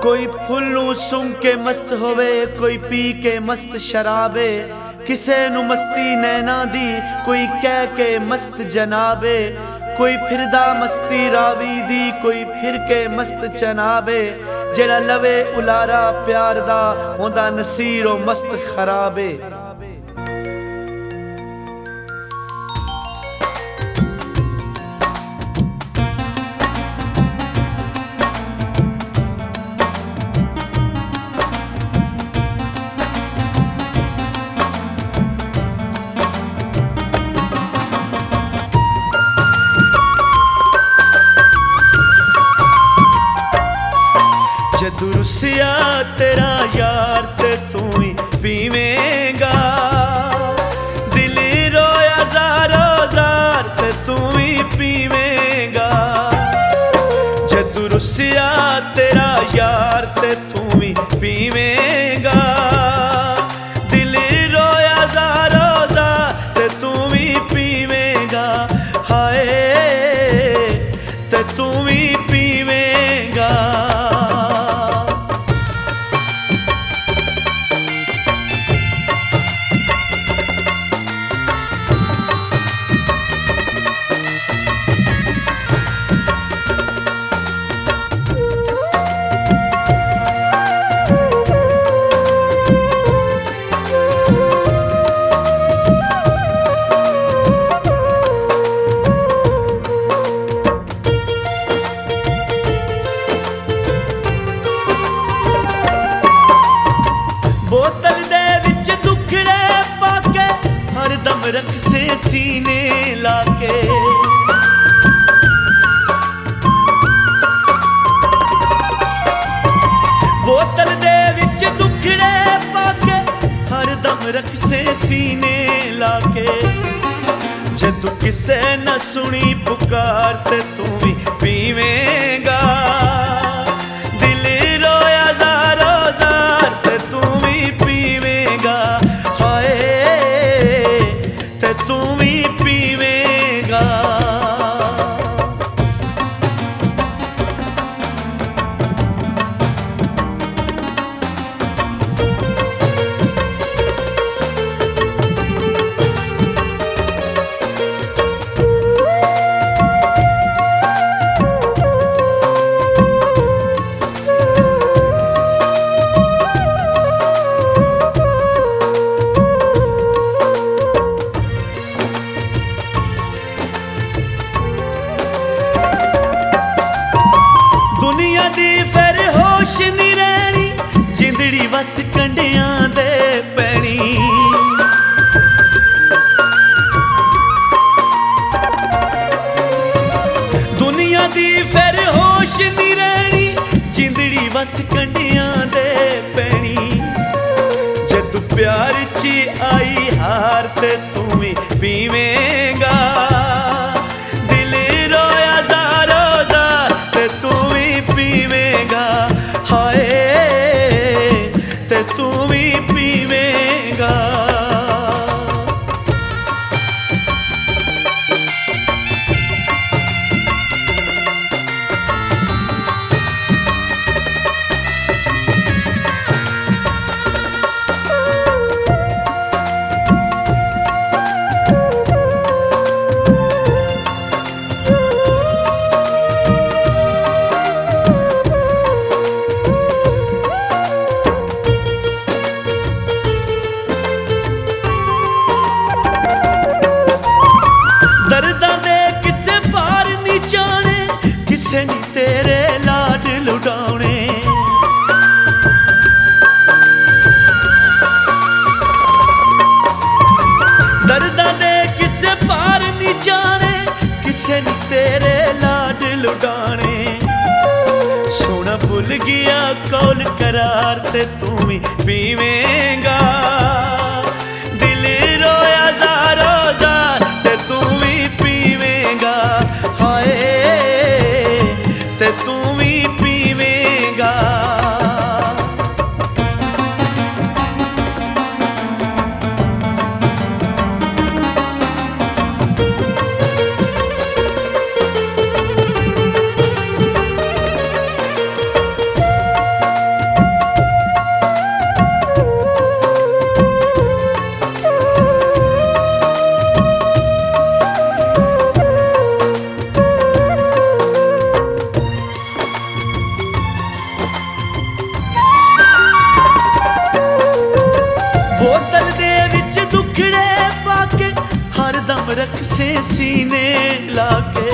कोई फुल्लू सूंघ के मस्त होवे, कोई पी के मस्त शराबे। किसे नू मस्ती नैना दी, कोई कह के मस्त जनाबे। कोई फिरदा मस्ती रावी दी, कोई फिर के मस्त चनाबे। जेड़ा लवे उलारा प्यार दा, होंदा नसीरो मस्त खराबे। जदू रुसिया तेरा यार ते तू ही पीवेंगा, दिल रोया ज़ारो ज़ार ते तू ही पीवेंगा। जदू रुसिया तेरा यार ते तू ही पीवेंगा, दिल रोया ज़ारो ज़ार ते तू ही पीवेंगा। हाय ते तू ही पीवेंगा। बोतल दे विच दुखड़े पाके, हर दम रख से सीने लाके। बोतल दे विच दुखड़े पाके, हर दम रख से सीने लाके। जदू किसे न सुनी पुकार ते तू भी पीवेंगा, दिल रोया ज़ारो ज़ार ते तू भी पीवेंगा। हाय ते तू भी पीवेंगा। दुनिया दी फिर होश नी रहनी, जिंदड़ी बस कंडियां दे पैनी। दुनिया दी फिर होश नी रहनी, जिंदड़ी बस कंडियां दे पैनी। जदू प्यार ची आई हार ते तू भी पीवेंगा, दिल रोया ज़ारो ज़ार ते तू भी पीवेंगा। हाय ते तू भी पीवेंगा। दर्दां दे किसे पार नी जाने, किसे नी तेरे लाड लुटाने। दर्दां दे किसे पार नी जाने, किसे नी तेरे लाड लुटाने। सोना भुल गया कौल करार ते तू भी पीवेंगा, दिल रोया ज़ारो ज़ार ते तू भी पीवेंगा। हाय ते तू भी पीवेंगा। रख से सीने लाके।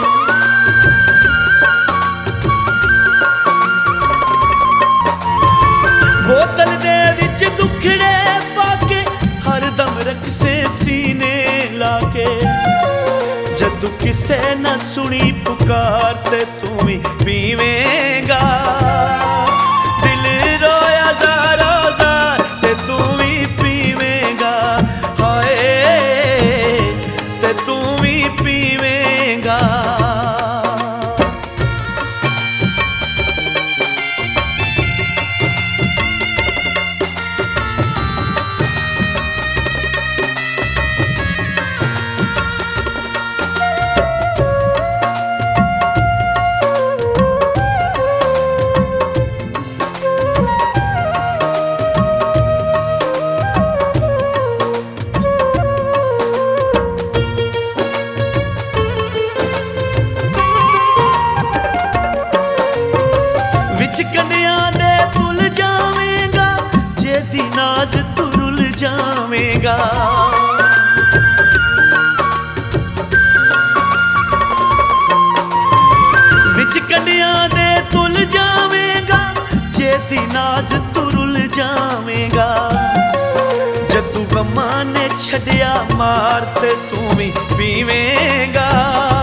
बोतल दे विच दुखड़े पाके हर दम रख से सीने लाके। जदू किसे न सुनी पुकार ते तू भी पीवेंगा। दिल रोया ज़ारो ज़ार ते तू भी पीवेंगा। हाय ते तू भी पीवेंगा। विच कन्या दे तुल जावेंगा, जेदी नाज तू रुल जावेंगा। विच कन्या दे तुल जावेंगा, जेदी नाज तू रुल जावेंगा। जदू गम्मा ने छड़िया मार ते तू भी पीवेंगा।